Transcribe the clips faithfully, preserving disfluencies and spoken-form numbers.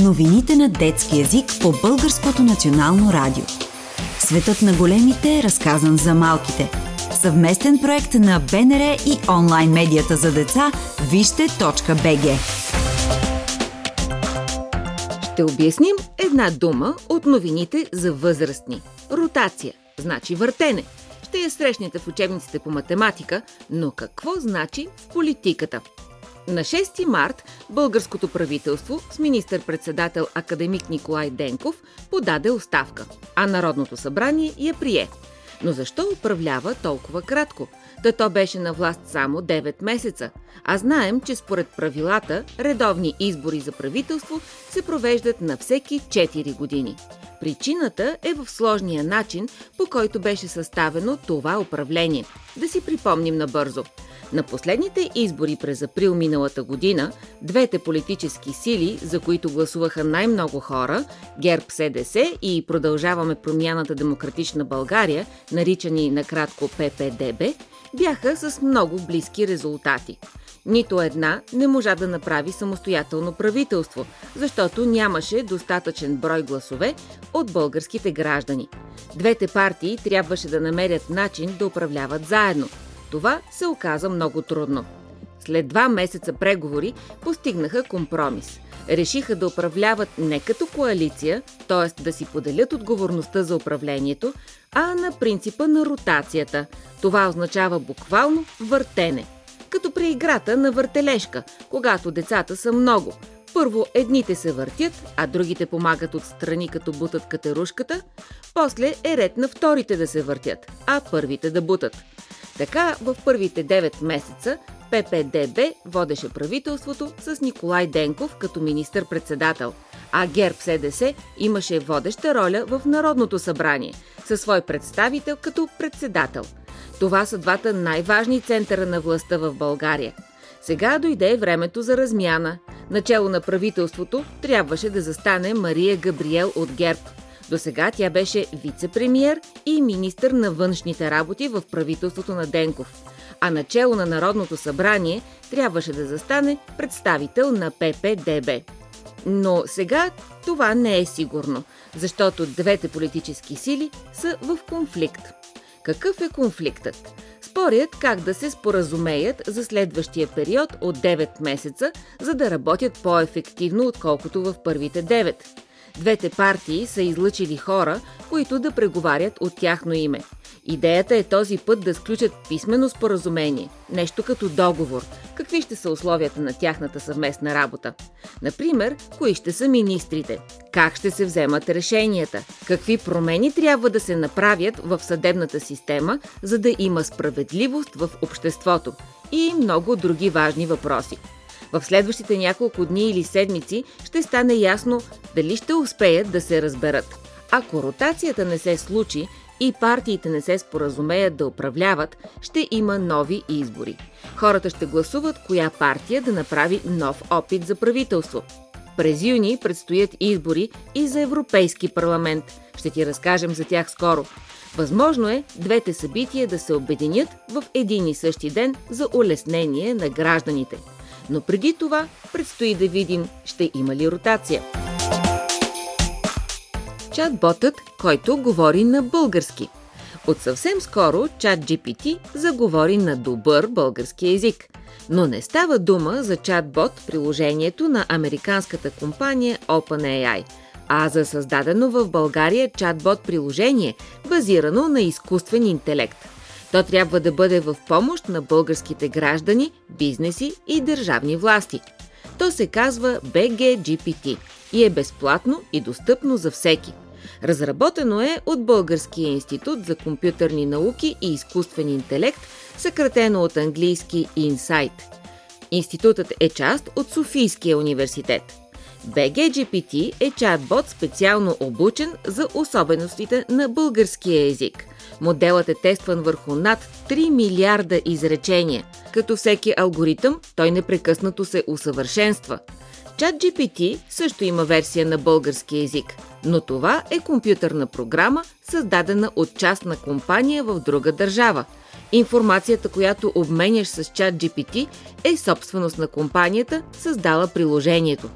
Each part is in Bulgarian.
Новините на детски език по Българското национално радио. Светът на големите е разказан за малките. Съвместен проект на БНР и онлайн медията за деца вижте точка би джи. Ще обясним една дума от новините за възрастни. Ротация, значи въртене. Ще я срещнете в учебниците по математика, но какво значи в политиката? На шести март българското правителство с министър-председател академик Николай Денков подаде оставка, а Народното събрание я прие. Но защо управлява толкова кратко? Та то беше на власт само девет месеца, а знаем, че според правилата редовни избори за правителство се провеждат на всеки четири години. Причината е в сложния начин, по който беше съставено това управление. Да си припомним набързо. На последните избори през април миналата година, двете политически сили, за които гласуваха най-много хора, ГЕРБ-СДС и Продължаваме промяната Демократична България, наричани накратко Пе Пе Де Бе, бяха с много близки резултати. Нито една не можа да направи самостоятелно правителство, защото нямаше достатъчен брой гласове от българските граждани. Двете партии трябваше да намерят начин да управляват заедно. Това се оказа много трудно. След два месеца преговори постигнаха компромис. Решиха да управляват не като коалиция, т.е. да си поделят отговорността за управлението, а на принципа на ротацията. Това означава буквално въртене. Като при играта на въртележка, когато децата са много. Първо едните се въртят, а другите помагат отстрани като бутат катерушката, после е ред на вторите да се въртят, а първите да бутат. Така в първите девет месеца Пе Пе Де Бе водеше правителството с Николай Денков като министър-председател, а ГЕРБ-СДС имаше водеща роля в Народното събрание със свой представител като председател. Това са двата най-важни центъра на властта в България. Сега дойде времето за размяна. Начело на правителството трябваше да застане Мария Габриел от ГЕРБ. Досега тя беше вице-премиер и министър на външните работи в правителството на Денков. А начело на Народното събрание трябваше да застане представител на Пе Пе Де Бе. Но сега това не е сигурно, защото двете политически сили са в конфликт. Какъв е конфликтът? Спорят как да се споразумеят за следващия период от девет месеца, за да работят по-ефективно, отколкото в първите девет. Двете партии са излъчили хора, които да преговарят от тяхно име. Идеята е този път да сключат писмено споразумение, нещо като договор. Какви ще са условията на тяхната съвместна работа? Например, кои ще са министрите? Как ще се вземат решенията? Какви промени трябва да се направят в съдебната система, за да има справедливост в обществото? И много други важни въпроси. В следващите няколко дни или седмици ще стане ясно дали ще успеят да се разберат. Ако ротацията не се случи и партиите не се споразумеят да управляват, ще има нови избори. Хората ще гласуват коя партия да направи нов опит за правителство. През юни предстоят избори и за Европейски парламент. Ще ти разкажем за тях скоро. Възможно е двете събития да се обединят в един и същи ден за улеснение на гражданите. Но преди това предстои да видим, ще има ли ротация. Чат-ботът, който говори на български. От съвсем скоро Чат Джи Пи Ти заговори на добър български език. Но не става дума за чат-бот приложението на американската компания Опън Ей Ай, а за създадено в България чат-бот приложение, базирано на изкуствен интелект. То трябва да бъде в помощ на българските граждани, бизнеси и държавни власти. То се казва Би Джи Джи Пи Ти и е безплатно и достъпно за всеки. Разработено е от Българския институт за компютърни науки и изкуствен интелект, съкратено от английски Инсайт. Институтът е част от Софийския университет. Би Джи Джи Пи Ти е чатбот специално обучен за особеностите на българския език. Моделът е тестван върху над три милиарда изречения. Като всеки алгоритъм, той непрекъснато се усъвършенства. Чат Джи Пи Ти също има версия на български език, но това е компютърна програма, създадена от частна компания в друга държава. Информацията, която обменяш с Чат Джи Пи Ти, е собственост на компанията, създала приложението.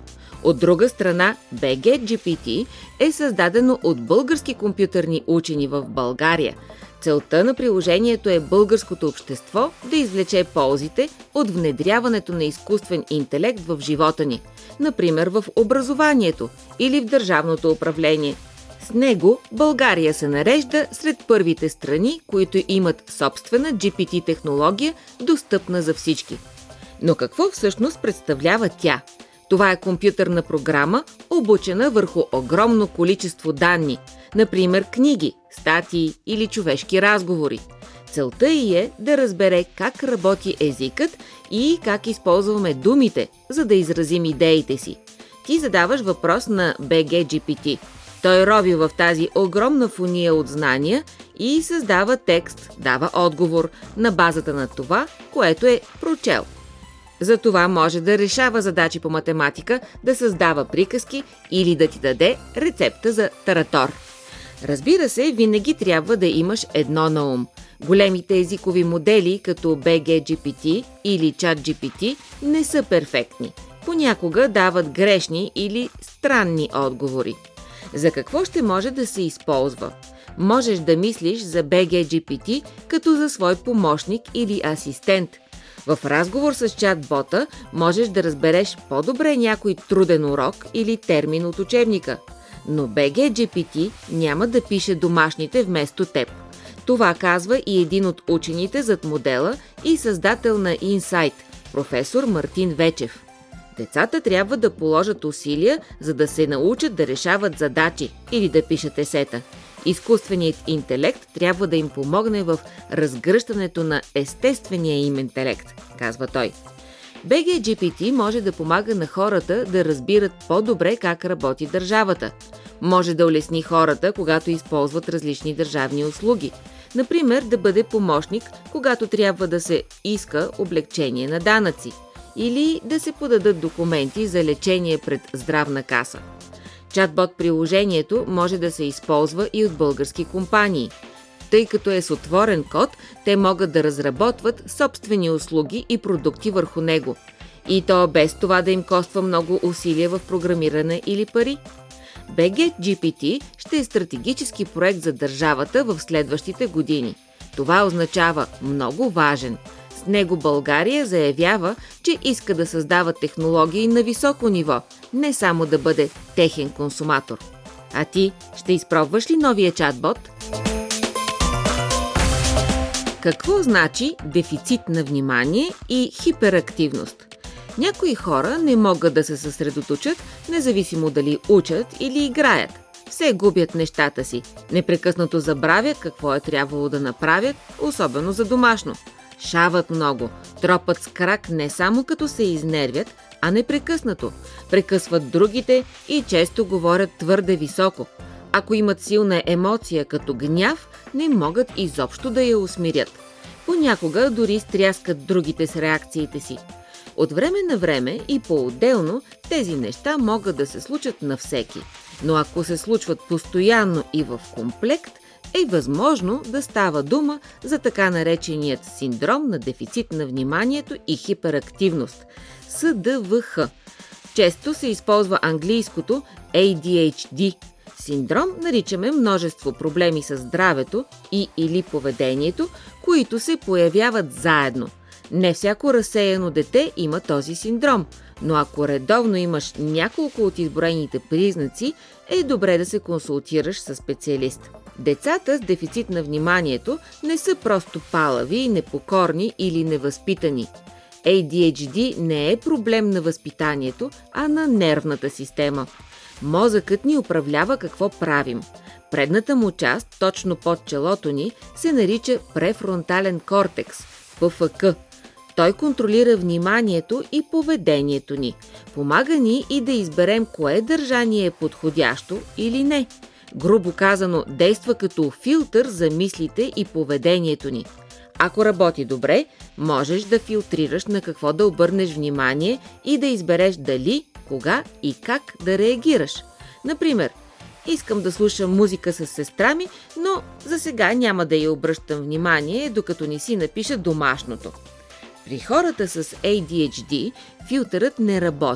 От друга страна, би джи джи пи ти е създадено от български компютърни учени в България. Целта на приложението е българското общество да извлече ползите от внедряването на изкуствен интелект в живота ни, например в образованието или в държавното управление. С него България се нарежда сред първите страни, които имат собствена джи пи ти технология, достъпна за всички. Но какво всъщност представлява тя? Това е компютърна програма, обучена върху огромно количество данни, например книги, статии или човешки разговори. Целта ѝ е да разбере как работи езикът и как използваме думите, за да изразим идеите си. Ти задаваш въпрос на би джи джи пи ти. Той рови в тази огромна фуния от знания и създава текст, дава отговор на базата на това, което е прочел. Затова може да решава задачи по математика, да създава приказки или да ти даде рецепта за таратор. Разбира се, винаги трябва да имаш едно на ум. Големите езикови модели, като би джи джи пи ти или ChatGPT, не са перфектни. Понякога дават грешни или странни отговори. За какво ще може да се използва? Можеш да мислиш за би джи джи пи ти като за свой помощник или асистент. В разговор с чат-бота можеш да разбереш по-добре някой труден урок или термин от учебника. Но би джи джи пи ти няма да пише домашните вместо теб. Това казва и един от учените зад модела и създател на Insight, професор Мартин Вечев. Децата трябва да положат усилия, за да се научат да решават задачи или да пишат есета. Изкуственият интелект трябва да им помогне в разгръщането на естествения им интелект, казва той. би джи джи пи ти може да помага на хората да разбират по-добре как работи държавата. Може да улесни хората, когато използват различни държавни услуги. Например, да бъде помощник, когато трябва да се иска облекчение на данъци или да се подадат документи за лечение пред здравна каса. Чатбот приложението може да се използва и от български компании. Тъй като е с отворен код, те могат да разработват собствени услуги и продукти върху него. И то без това да им коства много усилия в програмиране или пари. би джи джи пи ти ще е стратегически проект за държавата в следващите години. Това означава много важен. С него България заявява, че иска да създава технологии на високо ниво, не само да бъде техен консуматор. А ти ще изпробваш ли новия чатбот? Какво значи дефицит на внимание и хиперактивност? Някои хора не могат да се съсредоточат, независимо дали учат или играят. Все губят нещата си, непрекъснато забравят какво е трябвало да направят, особено за домашно. Шават много, тропат с крак не само като се изнервят, а непрекъснато. Прекъсват другите и често говорят твърде високо. Ако имат силна емоция като гняв, не могат изобщо да я усмирят. Понякога дори стряскат другите с реакциите си. От време на време и по-отделно тези неща могат да се случат на всеки. Но ако се случват постоянно и в комплект, е възможно да става дума за така нареченият синдром на дефицит на вниманието и хиперактивност – Ес Де В Х. Често се използва английското Ей Ди Ейч Ди. Синдром наричаме множество проблеми с здравето и или поведението, които се появяват заедно. Не всяко разсеяно дете има този синдром, но ако редовно имаш няколко от изброените признаци, е добре да се консултираш със специалист. Децата с дефицит на вниманието не са просто палави, непокорни или невъзпитани. Ей Ди Ейч Ди не е проблем на възпитанието, а на нервната система. Мозъкът ни управлява какво правим. Предната му част, точно под челото ни, се нарича префронтален кортекс – Пъ Ф К. Той контролира вниманието и поведението ни. Помага ни и да изберем кое държание е подходящо или не. Грубо казано, действа като филтър за мислите и поведението ни. Ако работи добре, можеш да филтрираш на какво да обърнеш внимание и да избереш дали, кога и как да реагираш. Например, искам да слушам музика с сестра ми, но за сега няма да й обръщам внимание, докато не си напиша домашното. При хората с Ей Ди Ейч Ди филтърът не работи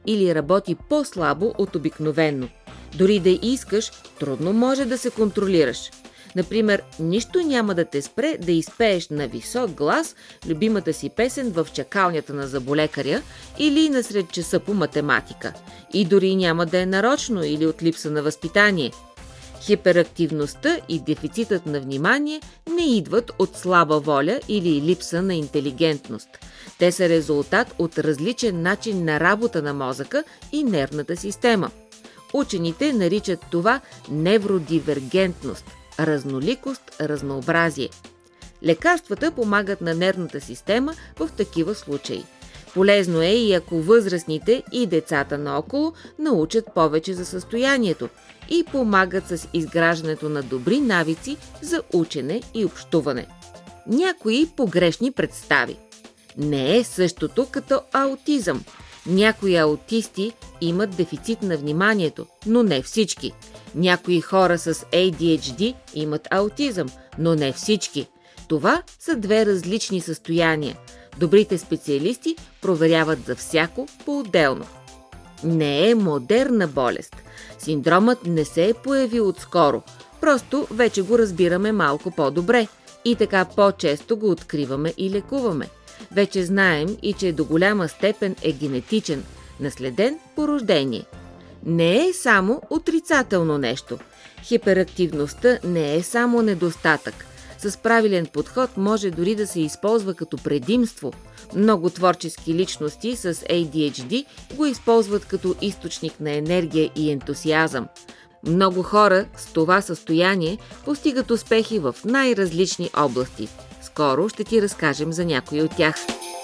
или работи по-слабо от обикновено. Дори да искаш, трудно може да се контролираш. Например, нищо няма да те спре да изпееш на висок глас любимата си песен в чакалнята на зъболекаря или насред часа по математика. И дори няма да е нарочно или от липса на възпитание. Хиперактивността и дефицитът на внимание не идват от слаба воля или липса на интелигентност. Те са резултат от различен начин на работа на мозъка и нервната система. Учените наричат това невродивергентност, разноликост, разнообразие. Лекарствата помагат на нервната система в такива случаи. Полезно е и ако възрастните и децата наоколо научат повече за състоянието и помагат с изграждането на добри навици за учене и общуване. Някои погрешни представи. Не е същото като аутизъм. Някои аутисти имат дефицит на вниманието, но не всички. Някои хора с Ей Ди Ейч Ди имат аутизъм, но не всички. Това са две различни състояния. Добрите специалисти проверяват за всяко по-отделно. Не е модерна болест. Синдромът не се е появил отскоро, просто вече го разбираме малко по-добре и така по-често го откриваме и лекуваме. Вече знаем и че до голяма степен е генетичен, наследен по рождение. Не е само отрицателно нещо. Хиперактивността не е само недостатък. С правилен подход може дори да се използва като предимство. Много творчески личности с Ей Ди Ейч Ди го използват като източник на енергия и ентусиазъм. Много хора с това състояние постигат успехи в най-различни области. Скоро ще ти разкажем за някои от тях.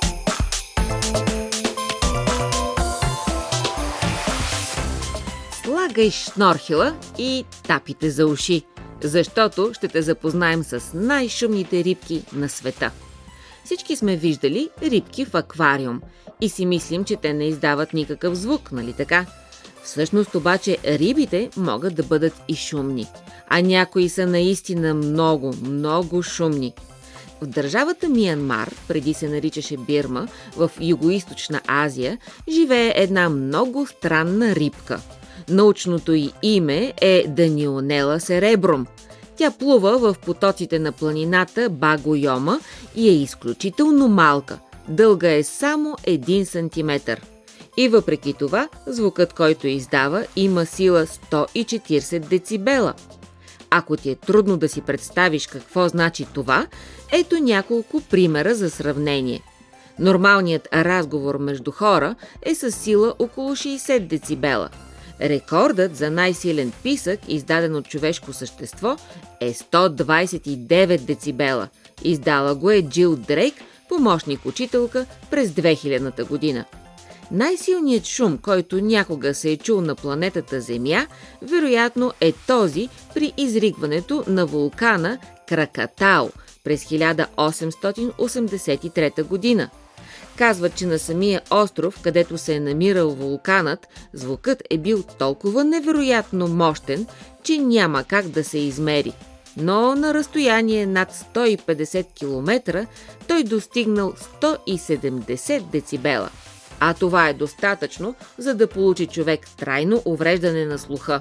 Слагай шнорхела и тапите за уши, защото ще те запознаем с най-шумните рибки на света. Всички сме виждали рибки в аквариум и си мислим, че те не издават никакъв звук, нали така? Всъщност обаче рибите могат да бъдат и шумни, а някои са наистина много, много шумни. В държавата Миянмар, преди се наричаше Бирма, в Югоизточна Азия, живее една много странна рибка. Научното й име е Данионела серебрум. Тя плува в потоците на планината Баго Йома и е изключително малка. Дълга е само един сантиметър. И въпреки това, звукът, който издава, има сила сто и четиридесет децибела. Ако ти е трудно да си представиш какво значи това, ето няколко примера за сравнение. Нормалният разговор между хора е със сила около шейсет децибела. Рекордът за най-силен писък, издаден от човешко същество, е сто двадесет и девет децибела. Издала го е Джил Дрейк, помощник-учителка през две хилядната година. Най-силният шум, който някога се е чул на планетата Земя, вероятно е този при изригването на вулкана Кракатау през хиляда осемстотин осемдесет и трета година. Казват, че на самия остров, където се е намирал вулканът, звукът е бил толкова невероятно мощен, че няма как да се измери. Но на разстояние над сто и петдесет километра той достигнал сто и седемдесет децибела. А това е достатъчно, за да получи човек трайно увреждане на слуха.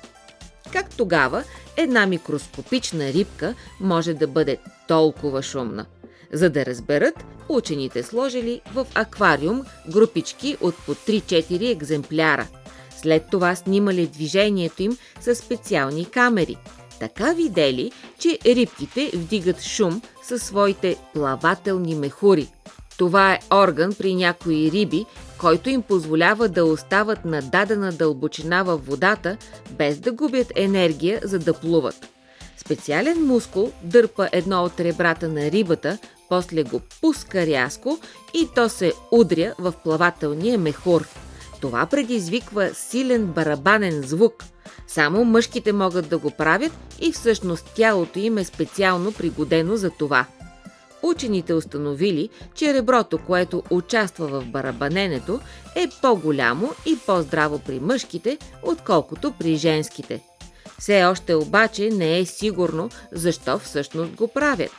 Как тогава една микроскопична рибка може да бъде толкова шумна? За да разберат, учените сложили в аквариум групички от по три-четири екземпляра. След това снимали движението им със специални камери. Така видели, че рибките вдигат шум със своите плавателни мехури. Това е орган при някои риби, който им позволява да остават на дадена дълбочина във водата, без да губят енергия, за да плуват. Специален мускул дърпа едно от ребрата на рибата, после го пуска рязко и то се удря в плавателния мехур. Това предизвиква силен барабанен звук. Само мъжките могат да го правят и всъщност тялото им е специално пригодено за това. Учените установили, че реброто, което участва в барабаненето, е по-голямо и по-здраво при мъжките, отколкото при женските. Все още обаче не е сигурно защо всъщност го правят.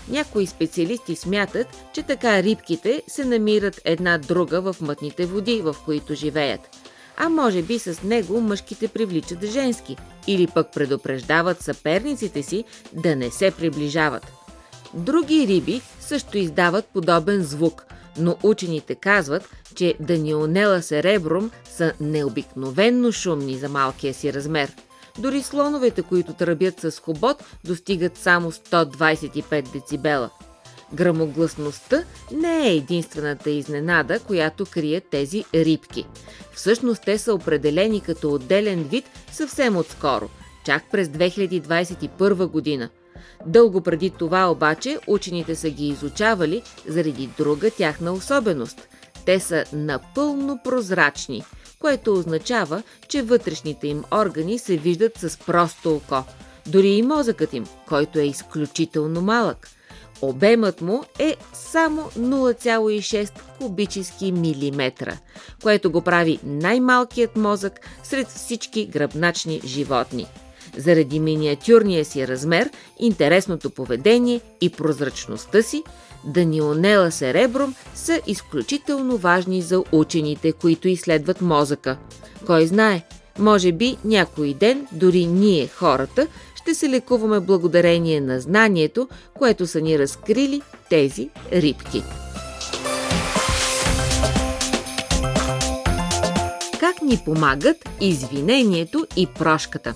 Някои специалисти смятат, че така рибките се намират една друга в мътните води, в които живеят. А може би с него мъжките привличат женски, или пък предупреждават съперниците си да не се приближават. Други риби също издават подобен звук, но учените казват, че Данионела серебрум са необикновенно шумни за малкия си размер. Дори слоновете, които тръбят с хобот, достигат само сто двадесет и пет децибела. Грамогласността не е единствената изненада, която крият тези рибки. Всъщност те са определени като отделен вид съвсем отскоро, чак през две хиляди двадесет и първа година. Дълго преди това обаче учените са ги изучавали заради друга тяхна особеност. Те са напълно прозрачни, което означава, че вътрешните им органи се виждат с просто око. Дори и мозъкът им, който е изключително малък. Обемът му е само нула цяло и шест кубически милиметра, което го прави най-малкият мозък сред всички гръбначни животни. Заради миниатюрния си размер, интересното поведение и прозрачността си, Данионела серебрум са изключително важни за учените, които изследват мозъка. Кой знае, може би някой ден дори ние, хората, ще се лекуваме благодарение на знанието, което са ни разкрили тези рибки. Как ни помагат извинението и прошката?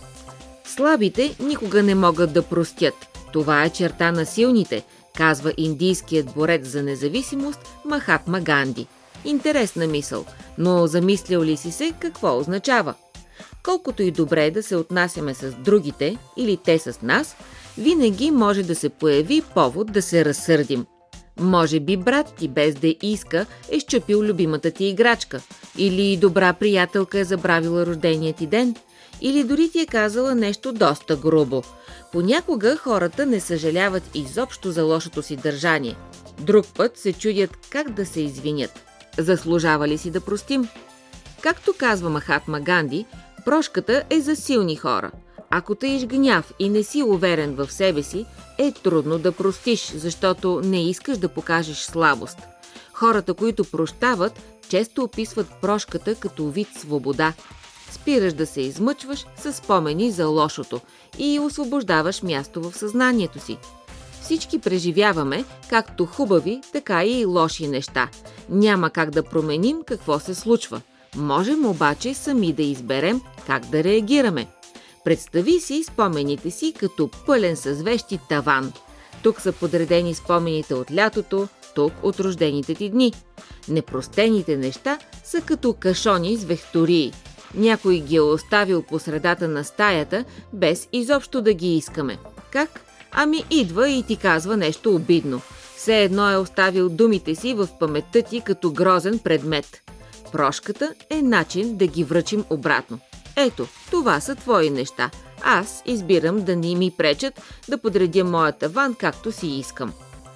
Слабите никога не могат да простят. Това е черта на силните, казва индийският борец за независимост Махатма Ганди. Интересна мисъл, но замислял ли си се какво означава? Колкото и добре да се отнасяме с другите или те с нас, винаги може да се появи повод да се разсърдим. Може би брат ти без да иска е счупил любимата ти играчка, или добра приятелка е забравила рождения ти ден, или дори ти е казала нещо доста грубо. Понякога хората не съжаляват изобщо за лошото си държание. Друг път се чудят как да се извинят. Заслужава ли си да простим? Както казва Махатма Ганди, прошката е за силни хора. Ако таиш гняв и не си уверен в себе си, е трудно да простиш, защото не искаш да покажеш слабост. Хората, които прощават, често описват прошката като вид свобода. Спираш да се измъчваш с спомени за лошото и освобождаваш място в съзнанието си. Всички преживяваме както хубави, така и лоши неща. Няма как да променим какво се случва. Можем обаче сами да изберем как да реагираме. Представи си спомените си като пълен с вещи таван. Тук са подредени спомените от лятото, тук от рождените ти дни. Непростените неща са като кашони с вехтории. Някой ги е оставил по средата на стаята, без изобщо да ги искаме. Как? Ами идва и ти казва нещо обидно. Все едно е оставил думите си в паметта ти като грозен предмет. Прошката е начин да ги връчим обратно. Ето, това са твои неща. Аз избирам да не ми пречат да подредя моя таван както си искам.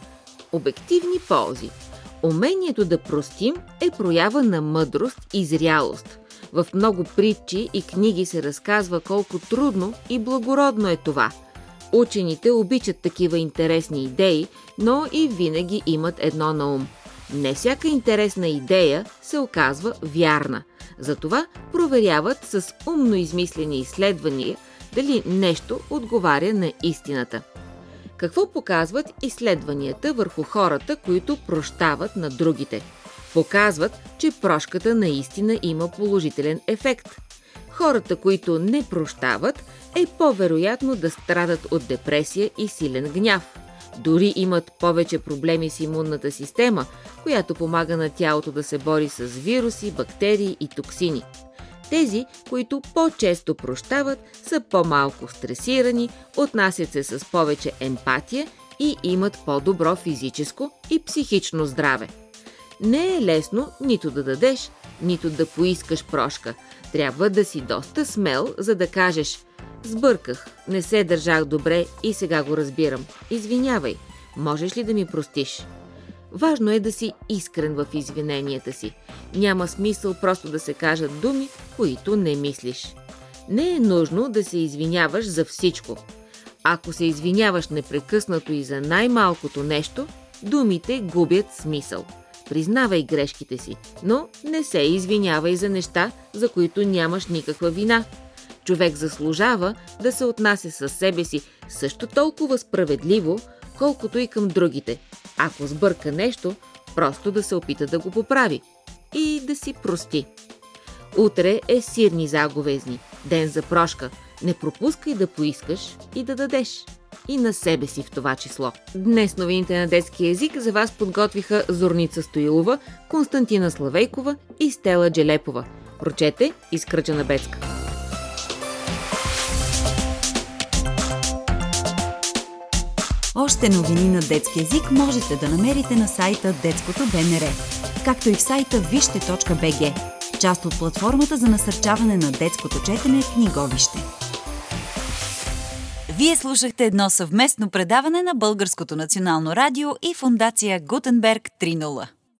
Обективни ползи. Умението да простим е проява на мъдрост и зрялост. В много притчи и книги се разказва колко трудно и благородно е това. Учените обичат такива интересни идеи, но и винаги имат едно на ум. Не всяка интересна идея се оказва вярна. Затова проверяват с умно измислени изследвания дали нещо отговаря на истината. Какво показват изследванията върху хората, които прощават на другите? Показват, че прошката наистина има положителен ефект. Хората, които не прощават, е по-вероятно да страдат от депресия и силен гняв. Дори имат повече проблеми с имунната система, която помага на тялото да се бори с вируси, бактерии и токсини. Тези, които по-често прощават, са по-малко стресирани, отнасят се с повече емпатия и имат по-добро физическо и психично здраве. Не е лесно нито да дадеш, нито да поискаш прошка. Трябва да си доста смел, за да кажеш: сбърках, не се държах добре и сега го разбирам. Извинявай, можеш ли да ми простиш? Важно е да си искрен в извиненията си. Няма смисъл просто да се кажат думи, които не мислиш. Не е нужно да се извиняваш за всичко. Ако се извиняваш непрекъснато и за най-малкото нещо, думите губят смисъл. Признавай грешките си, но не се извинявай за неща, за които нямаш никаква вина. Човек заслужава да се отнася със себе си също толкова справедливо, колкото и към другите. Ако сбърка нещо, просто да се опита да го поправи и да си прости. Утре е сирни заговезни, ден за прошка. Не пропускай да поискаш и да дадеш. И на себе си в това число. Днес новините на детски език за вас подготвиха Зорница Стоилова, Константина Славейкова и Стела Джелепова. Прочете Изкръчена Бецка. Още новини на детски език можете да намерите на сайта Детското БНР, както и в сайта вижте точка би джи, част от платформата за насърчаване на детското четене Книговище. Вие слушахте едно съвместно предаване на Българското национално радио и Фондация Гутенберг три нула.